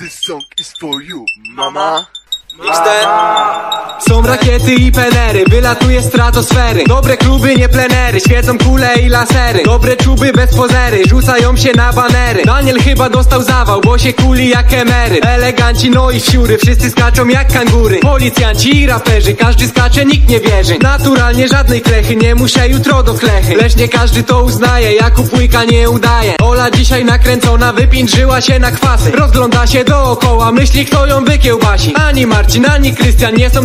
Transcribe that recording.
This song is for you, mama. Są rakiety i penery, wylatuje z stratosfery. Dobre kluby, nie plenery, świecą kule i lasery. Dobre czuby bez pozery, rzucają się na banery. Daniel chyba dostał zawał, bo się kuli jak emeryt. Eleganci, no i wsiury, wszyscy skaczą jak kangury. Policjanci i raperzy, każdy skacze, nikt nie wierzy. Naturalnie żadnej klechy, nie muszę jutro do klechy. Lecz nie każdy to uznaje, Jakub Łyka nie udaje. Ola dzisiaj nakręcona, wypindrzyła się na kwasy. Rozgląda się dookoła, myśli kto ją wykiełbasi. Ani Marcin, ani Krystian nie są